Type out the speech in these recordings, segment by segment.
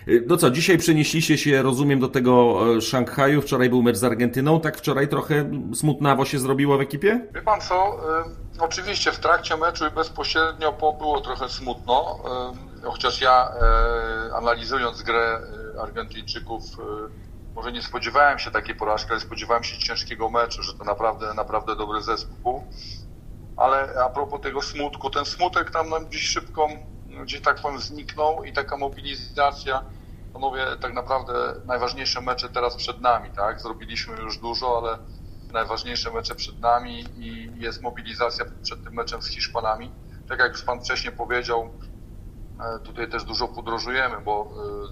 No co, dzisiaj przenieśliście się, rozumiem, do tego Szanghaju, wczoraj był mecz z Argentyną, tak wczoraj trochę smutnawo się zrobiło w ekipie? Wie pan co, oczywiście w trakcie meczu i bezpośrednio po było trochę smutno, chociaż ja analizując grę Argentyńczyków może nie spodziewałem się takiej porażki, ale spodziewałem się ciężkiego meczu, że to naprawdę dobry zespół. Ale a propos tego smutku, ten smutek tam nam gdzieś szybko, gdzieś tak powiem, zniknął i taka mobilizacja, to mówię, tak naprawdę najważniejsze mecze teraz przed nami, tak? Zrobiliśmy już dużo, ale najważniejsze mecze przed nami i jest mobilizacja przed tym meczem z Hiszpanami. Tak jak już pan wcześniej powiedział, tutaj też dużo podróżujemy, bo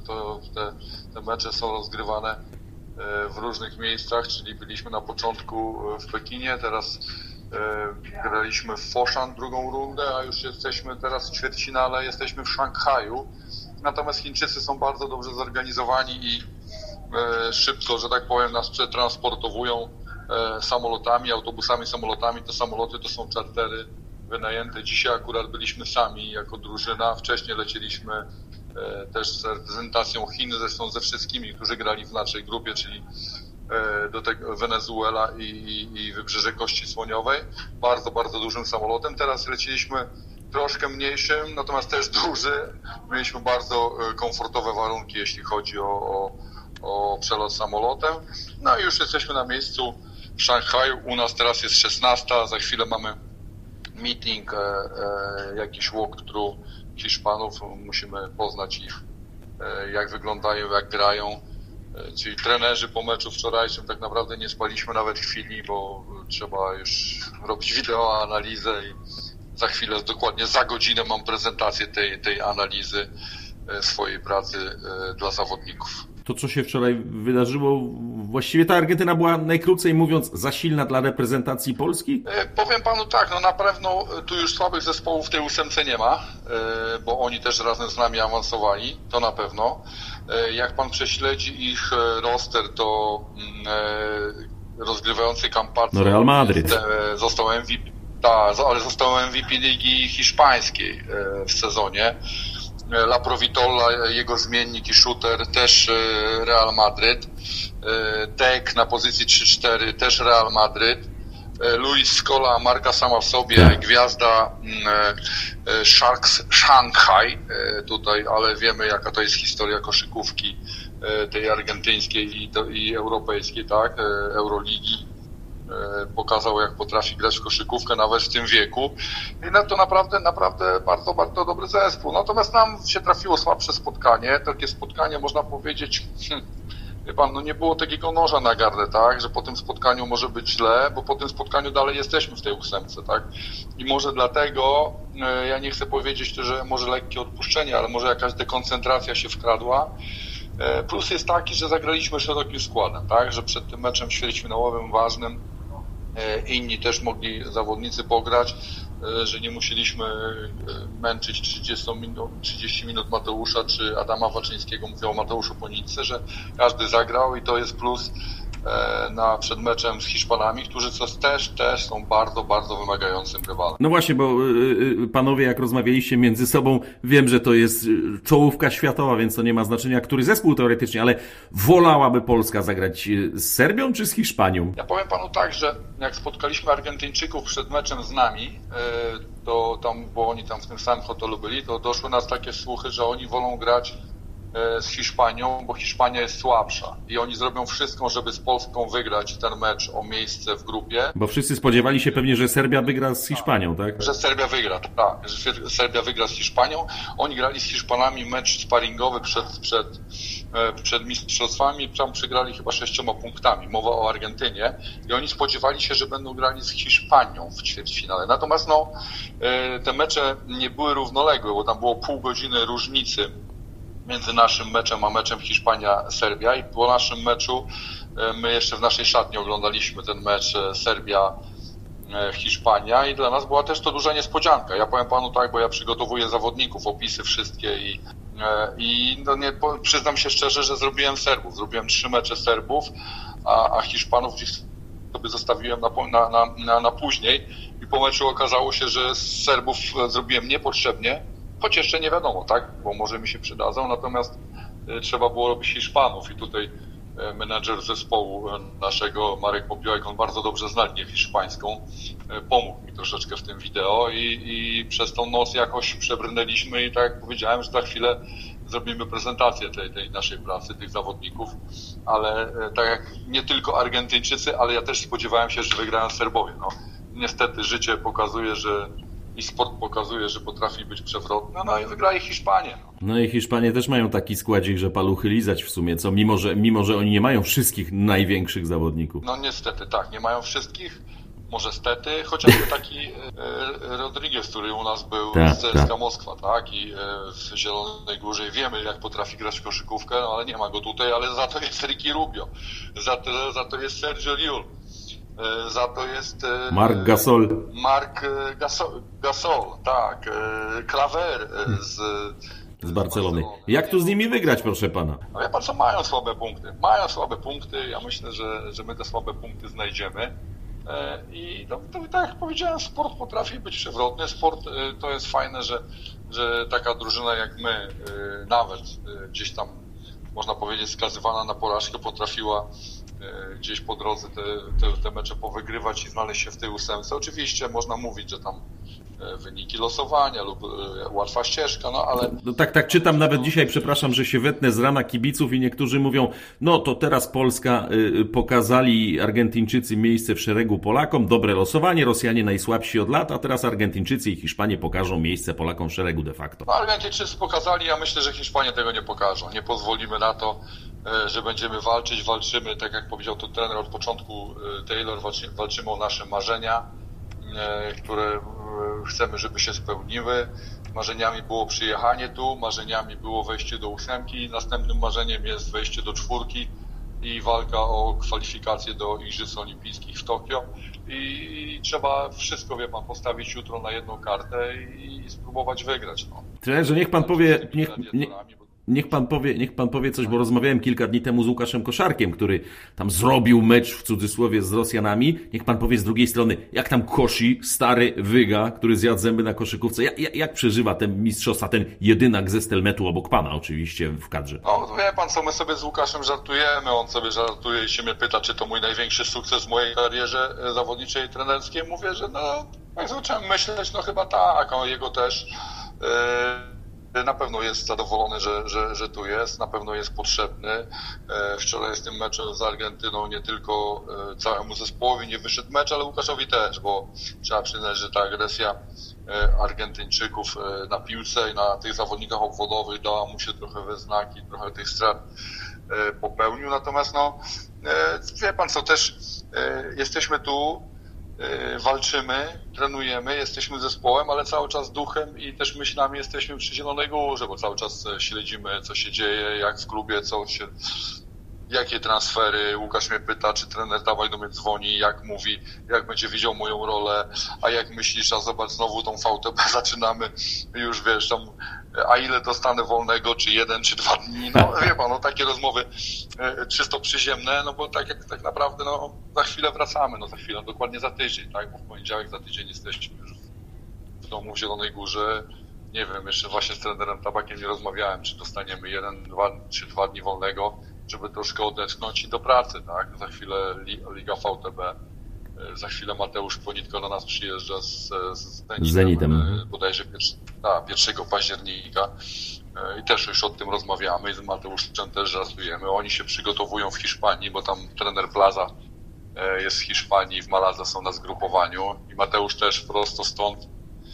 te mecze są rozgrywane w różnych miejscach, czyli byliśmy na początku w Pekinie, teraz graliśmy w Foshan drugą rundę, a już jesteśmy teraz w ćwierćfinale, jesteśmy w Szanghaju. Natomiast Chińczycy są bardzo dobrze zorganizowani i szybko, że tak powiem, nas przetransportowują samolotami, autobusami, samolotami. Te samoloty to są czartery wynajęte. Dzisiaj akurat byliśmy sami jako drużyna. Wcześniej lecieliśmy też z reprezentacją Chin, zresztą ze wszystkimi, którzy grali w naszej grupie, czyli do tego Wenezuela i Wybrzeże Kości Słoniowej. Bardzo dużym samolotem. Teraz leciliśmy troszkę mniejszym, natomiast też duży. Mieliśmy bardzo komfortowe warunki, jeśli chodzi o przelot samolotem. No i już jesteśmy na miejscu w Szanghaju. U nas teraz jest 16, za chwilę mamy meeting, jakiś walkthrough Hiszpanów. Musimy poznać ich, jak wyglądają, jak grają. Czyli trenerzy po meczu wczorajszym tak naprawdę nie spaliśmy nawet chwili, bo trzeba już robić wideoanalizę i za chwilę, dokładnie za godzinę mam prezentację tej analizy swojej pracy dla zawodników. To, co się wczoraj wydarzyło, właściwie ta Argentyna była, najkrócej mówiąc, za silna dla reprezentacji Polski? Powiem panu tak, no na pewno tu już słabych zespołów w tej ósemce nie ma, bo oni też razem z nami awansowali, to na pewno. Jak pan prześledzi ich roster, to rozgrywający Campazzo, no Real Madryt został MVP, ale został MVP Ligi Hiszpańskiej w sezonie. La Provitola, jego zmiennik i shooter, też Real Madryt. Dek na pozycji 3-4, też Real Madryt. Luis Scola, marka sama w sobie, gwiazda Sharks Shanghai tutaj, ale wiemy, jaka to jest historia koszykówki tej argentyńskiej i europejskiej, tak, Euroligi. Pokazał, jak potrafi grać w koszykówkę nawet w tym wieku. I to naprawdę bardzo dobry zespół. Natomiast nam się trafiło słabsze spotkanie. Takie spotkanie, można powiedzieć, wie pan, no nie było takiego noża na gardle, tak, że po tym spotkaniu może być źle, bo po tym spotkaniu dalej jesteśmy w tej ósemce, tak. I może dlatego, ja nie chcę powiedzieć, że może lekkie odpuszczenie, ale może jakaś dekoncentracja się wkradła. Plus jest taki, że zagraliśmy szerokim składem, tak, że przed tym meczem ćwierćfinałowym ważnym inni też mogli zawodnicy pograć, że nie musieliśmy męczyć 30 minut Mateusza czy Adama Waczyńskiego, mówię o Mateuszu Poniczce, że każdy zagrał i to jest plus przed meczem z Hiszpanami, którzy też są bardzo wymagającym rywalem. No właśnie, bo panowie, jak rozmawialiście między sobą, wiem, że to jest czołówka światowa, więc to nie ma znaczenia, który zespół teoretycznie, ale wolałaby Polska zagrać z Serbią czy z Hiszpanią? Ja powiem panu tak, że jak spotkaliśmy Argentyńczyków przed meczem z nami, to tam, bo oni tam w tym samym hotelu byli, to doszły nas takie słuchy, że oni wolą grać z Hiszpanią, bo Hiszpania jest słabsza i oni zrobią wszystko, żeby z Polską wygrać ten mecz o miejsce w grupie. Bo wszyscy spodziewali się pewnie, że Serbia wygra z Hiszpanią, tak? Że Serbia wygra, tak, że Serbia wygra z Hiszpanią. Oni grali z Hiszpanami mecz sparingowy przed mistrzostwami, tam przegrali chyba 6 punktami, mowa o Argentynie i oni spodziewali się, że będą grali z Hiszpanią w ćwierćfinale. Natomiast te mecze nie były równoległe, bo tam było pół godziny różnicy między naszym meczem a meczem Hiszpania-Serbia i po naszym meczu my jeszcze w naszej szatni oglądaliśmy ten mecz Serbia-Hiszpania i dla nas była też to duża niespodzianka. Ja powiem panu tak, bo ja przygotowuję zawodników, opisy wszystkie i przyznam się szczerze, że zrobiłem 3 mecze Serbów, a Hiszpanów gdzieś sobie zostawiłem na później i po meczu okazało się, że z Serbów zrobiłem niepotrzebnie, choć jeszcze nie wiadomo, tak, bo może mi się przydadzą, natomiast trzeba było robić Hiszpanów i tutaj menadżer zespołu naszego, Marek Popiołek, on bardzo dobrze zna linię hiszpańską, pomógł mi troszeczkę w tym wideo i przez tą noc jakoś przebrnęliśmy i tak jak powiedziałem, że za chwilę zrobimy prezentację tej naszej pracy, tych zawodników, ale tak jak nie tylko Argentyńczycy, ale ja też spodziewałem się, że wygrają Serbowie. No, niestety życie pokazuje, i sport pokazuje, że potrafi być przewrotny, no i wygrali Hiszpanie. No i Hiszpanie też mają taki składzik, że paluchy lizać w sumie, co mimo że oni nie mają wszystkich największych zawodników. No niestety tak, nie mają wszystkich, może stety, chociażby taki Rodriguez, który u nas był z CSKA Moskwa, tak, i w Zielonej Górze, wiemy jak potrafi grać w koszykówkę, no, ale nie ma go tutaj, ale za to jest Ricky Rubio, za to jest Sergio Llull. Za to jest Marc Gasol. Gasol, tak. Claver z Barcelony. Jak tu z nimi wygrać, proszę pana? No wie pan co, mają słabe punkty. Mają słabe punkty. Ja myślę, że my te słabe punkty znajdziemy. I no, tak jak powiedziałem, sport potrafi być przewrotny. Sport to jest fajne, że taka drużyna jak my, nawet gdzieś tam, można powiedzieć, skazywana na porażkę, potrafiła gdzieś po drodze te mecze powygrywać i znaleźć się w tej ósemce. Oczywiście można mówić, że tam wyniki losowania lub łatwa ścieżka, no ale... No tak czytam nawet dzisiaj, przepraszam, że się wetnę z rana kibiców i niektórzy mówią, no to teraz Polska pokazali Argentyńczycy miejsce w szeregu Polakom, dobre losowanie, Rosjanie najsłabsi od lat, a teraz Argentyńczycy i Hiszpanie pokażą miejsce Polakom w szeregu de facto. No Argentyńczycy pokazali, ja myślę, że Hiszpanie tego nie pokażą. Nie pozwolimy na to, że będziemy walczymy, tak jak powiedział to trener od początku Taylor, walczymy o nasze marzenia, które chcemy, żeby się spełniły. Marzeniami było przyjechanie tu, marzeniami było wejście do ósemki, następnym marzeniem jest wejście do czwórki i walka o kwalifikacje do Igrzysk Olimpijskich w Tokio i trzeba wszystko, wie pan, postawić jutro na jedną kartę i spróbować wygrać. No. Trenerze, niech pan powie... Niech pan powie coś, bo rozmawiałem kilka dni temu z Łukaszem Koszarkiem, który tam zrobił mecz w cudzysłowie z Rosjanami. Niech pan powie z drugiej strony, jak tam Kosi, stary wyga, który zjadł zęby na koszykówce, jak przeżywa ten mistrzostwa, ten jedynak ze Stelmetu obok pana oczywiście w kadrze? No wie pan co, my sobie z Łukaszem żartujemy, on sobie żartuje i się mnie pyta, czy to mój największy sukces w mojej karierze zawodniczej i trenerskiej. Mówię, że no, jak zacząłem myśleć, no chyba tak, a jego też. Na pewno jest zadowolony, że tu jest, na pewno jest potrzebny. Wczoraj z tym meczem z Argentyną nie tylko całemu zespołowi nie wyszedł mecz, ale Łukaszowi też, bo trzeba przyznać, że ta agresja Argentyńczyków na piłce i na tych zawodnikach obwodowych dała mu się trochę we znaki, trochę tych strat popełnił. Natomiast no, wie pan co, też jesteśmy tu, walczymy, trenujemy, jesteśmy zespołem, ale cały czas duchem i też myślami jesteśmy przy Zielonej Górze, bo cały czas śledzimy, co się dzieje, jak w klubie, jakie transfery. Łukasz mnie pyta, czy trener dawaj do mnie dzwoni, jak mówi, jak będzie widział moją rolę, a jak myślisz, a zobacz, znowu tą VTB zaczynamy, już wiesz, tam, a ile dostanę wolnego, czy 1, czy 2 dni, no wie pan, no takie rozmowy czysto przyziemne, no bo tak naprawdę, no za chwilę wracamy, no za chwilę, dokładnie za tydzień, tak, bo w poniedziałek za tydzień jesteśmy już w domu w Zielonej Górze. Nie wiem, jeszcze właśnie z trenerem Tabakiem nie rozmawiałem, czy dostaniemy 1, 2 czy 2 dni wolnego, żeby troszkę odetchnąć i do pracy, tak? Za chwilę Liga VTB, za chwilę Mateusz Płonitko do nas przyjeżdża z Zenitem, bodajże 1 października i też już o tym rozmawiamy i z Mateuszem też żartujemy. Oni się przygotowują w Hiszpanii, bo tam trener Plaza jest w Hiszpanii, w Malaga są na zgrupowaniu i Mateusz też prosto stąd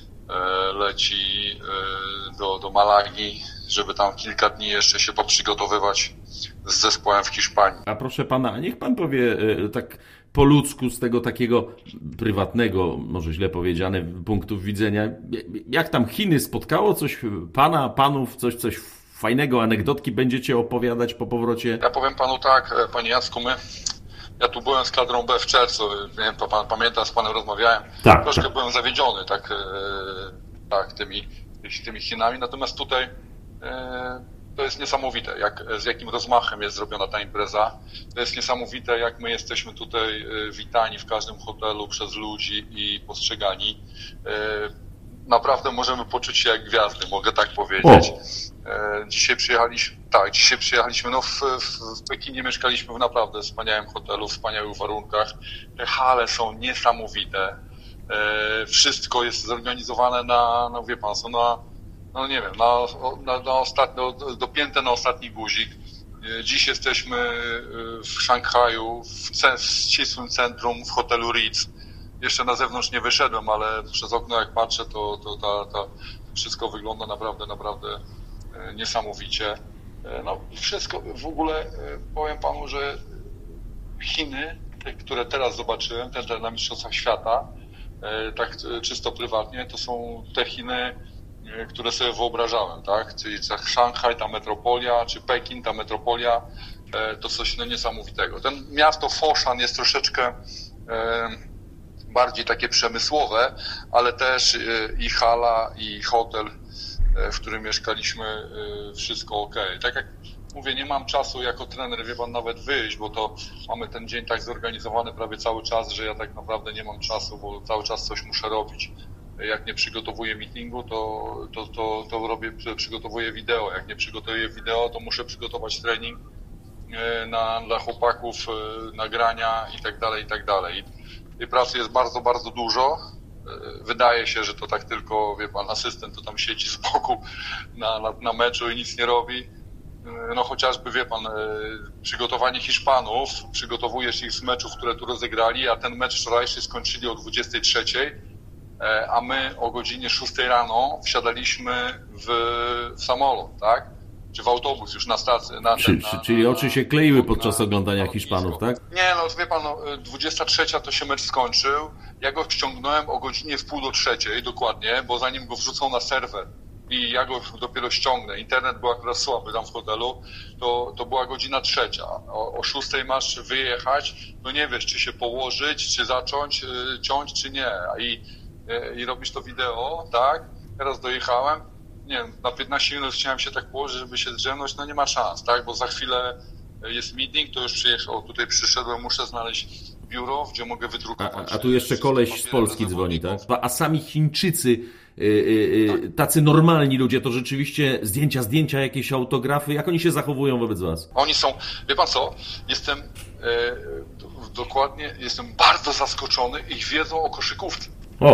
leci do Malagi, żeby tam kilka dni jeszcze się poprzygotowywać z zespołem w Hiszpanii. A proszę pana, niech pan powie tak po ludzku z tego takiego prywatnego, może źle powiedziane, punktu widzenia, jak tam Chiny spotkało? Coś panów, coś fajnego, anegdotki będziecie opowiadać po powrocie? Ja powiem panu tak, panie Jacku, ja tu byłem z kadrą B w czerwcu, nie wiem, pan pamięta, z panem rozmawiałem. Tak, troszkę byłem zawiedziony tymi Chinami, natomiast tutaj to jest niesamowite, z jakim rozmachem jest zrobiona ta impreza. To jest niesamowite, jak my jesteśmy tutaj witani w każdym hotelu przez ludzi i postrzegani. Naprawdę możemy poczuć się jak gwiazdy, mogę tak powiedzieć. Dzisiaj Tak, dzisiaj przyjechaliśmy, w Pekinie mieszkaliśmy w naprawdę wspaniałym hotelu, w wspaniałych warunkach. Te hale są niesamowite. Wszystko jest zorganizowane wie pan co, nie wiem, dopięte na ostatni guzik. Dziś jesteśmy w Szanghaju, w ścisłym centrum, w hotelu Ritz. Jeszcze na zewnątrz nie wyszedłem, ale przez okno jak patrzę, to wszystko wygląda naprawdę niesamowicie. Wszystko w ogóle, powiem panu, że Chiny, te, które teraz zobaczyłem, te na Mistrzostwach Świata, tak czysto prywatnie, to są te Chiny, które sobie wyobrażałem, tak? Czyli Szanghaj, ta metropolia, czy Pekin, ta metropolia, to coś niesamowitego. Ten miasto Foshan jest troszeczkę bardziej takie przemysłowe, ale też i hala, i hotel, w którym mieszkaliśmy, wszystko ok. Tak jak mówię, nie mam czasu jako trener, wie pan, nawet wyjść, bo to mamy ten dzień tak zorganizowany prawie cały czas, że ja tak naprawdę nie mam czasu, bo cały czas coś muszę robić. Jak nie przygotowuję meetingu, to przygotowuję wideo. Jak nie przygotuję wideo, to muszę przygotować trening dla chłopaków, nagrania i tak dalej. Tej pracy jest bardzo dużo. Wydaje się, że to tak tylko, wie pan, asystent to tam siedzi z boku na meczu i nic nie robi. Chociażby, wie pan, przygotowanie Hiszpanów, przygotowujesz ich z meczów, które tu rozegrali, a ten mecz wczorajszy skończyli o 23:00, a my o godzinie 6:00 rano wsiadaliśmy w samolot, tak? Czy w autobus już na stacji. Czyli oczy się kleiły podczas oglądania Hiszpanów, tak? Nie, wie pan, 23:00 to się mecz skończył. Ja go ściągnąłem o godzinie 2:45 dokładnie, bo zanim go wrzucą na serwer i ja go dopiero ściągnę, internet był akurat słaby tam w hotelu, to była godzina 3:00. O 6:00 masz wyjechać, nie wiesz, czy się położyć, czy zacząć ciąć, czy nie. I robisz to wideo, tak? Teraz dojechałem, nie wiem, na 15 minut chciałem się tak położyć, żeby się zdrzemnąć, nie ma szans, tak? Bo za chwilę jest meeting, to już tutaj przyszedłem, muszę znaleźć biuro, gdzie mogę wydrukować. A tu jeszcze koleś z Polski dzwoni, tak? A sami Chińczycy, tacy normalni ludzie, to rzeczywiście zdjęcia, jakieś autografy, jak oni się zachowują wobec was? Oni są, wie pan co, jestem bardzo zaskoczony ich wiedzą o koszykówce.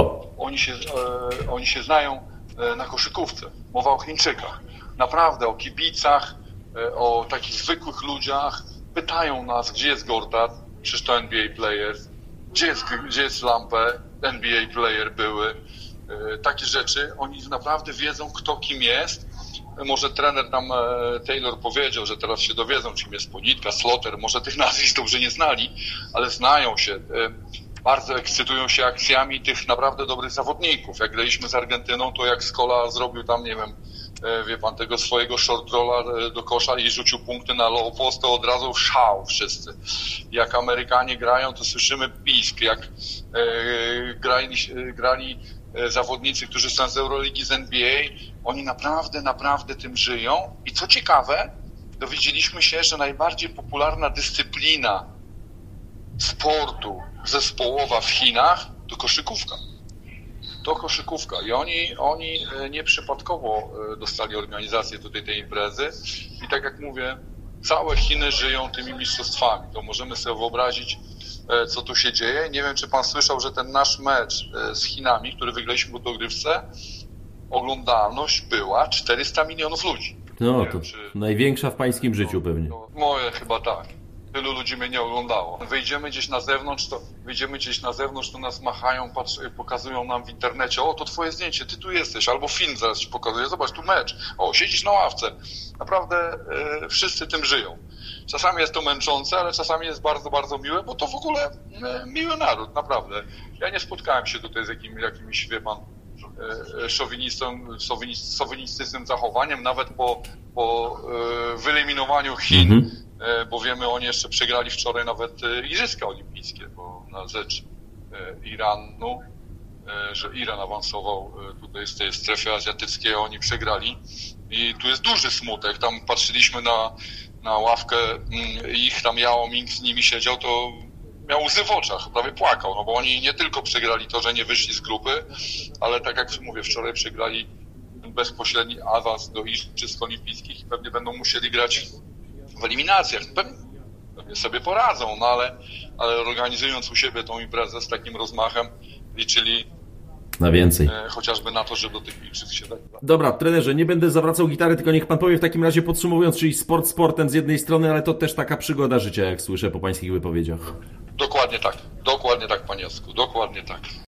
Oni się znają na koszykówce. Mowa o Chińczykach. Naprawdę, o kibicach, o takich zwykłych ludziach. Pytają nas, gdzie jest Gortat, przecież to NBA player, gdzie jest Lampe, NBA player były. Takie rzeczy. Oni naprawdę wiedzą, kto kim jest. Może trener tam Taylor powiedział, że teraz się dowiedzą, czym jest Ponitka, Slaughter. Może tych nazwisk dobrze nie znali, ale znają się. Bardzo ekscytują się akcjami tych naprawdę dobrych zawodników. Jak graliśmy z Argentyną, to jak Scola zrobił tam, nie wiem, wie pan, tego swojego short rolla do kosza i rzucił punkty na low post, to od razu szał wszyscy. Jak Amerykanie grają, to słyszymy pisk. Jak grali zawodnicy, którzy są z Euroligi, z NBA, oni naprawdę tym żyją. I co ciekawe, dowiedzieliśmy się, że najbardziej popularna dyscyplina sportu zespołowa w Chinach to koszykówka. I oni nieprzypadkowo dostali organizację tutaj tej imprezy i tak jak mówię, całe Chiny żyją tymi mistrzostwami. To możemy sobie wyobrazić, co tu się dzieje. Nie wiem, czy pan słyszał, że ten nasz mecz z Chinami, który wygraliśmy po dogrywce, oglądalność była 400 milionów ludzi. No, to największa w pańskim życiu pewnie. Moje chyba tak. Tylu ludzi mnie nie oglądało. Wyjdziemy gdzieś na zewnątrz, to nas machają, pokazują nam w internecie, to twoje zdjęcie, ty tu jesteś, albo film zaraz ci pokazuję, zobacz, tu mecz, siedzisz na ławce. Naprawdę wszyscy tym żyją. Czasami jest to męczące, ale czasami jest bardzo miłe, bo to w ogóle miły naród, naprawdę. Ja nie spotkałem się tutaj z jakimś, wie pan, szowinistycznym zachowaniem, nawet po wyeliminowaniu Chin, bo wiemy, oni jeszcze przegrali wczoraj nawet Igrzyska Olimpijskie, bo na rzecz Iranu, że Iran awansował tutaj z tej strefy azjatyckiej, oni przegrali i tu jest duży smutek. Tam patrzyliśmy na ławkę ich, tam Yao Ming z nimi siedział, to miał łzy w oczach, prawie płakał, bo oni nie tylko przegrali to, że nie wyszli z grupy, ale tak jak mówię, wczoraj przegrali bezpośredni awans do Igrzysk Olimpijskich i pewnie będą musieli grać w eliminacjach. Pewnie sobie poradzą, no ale organizując u siebie tą imprezę z takim rozmachem, liczyli na więcej. Chociażby na to, żeby do tych igrzysk się dać. Dobra, trenerze, nie będę zawracał gitary, tylko niech pan powie w takim razie podsumowując, czyli sport sportem z jednej strony, ale to też taka przygoda życia, jak słyszę po pańskich wypowiedziach. Dokładnie tak, panie Jacku, dokładnie tak.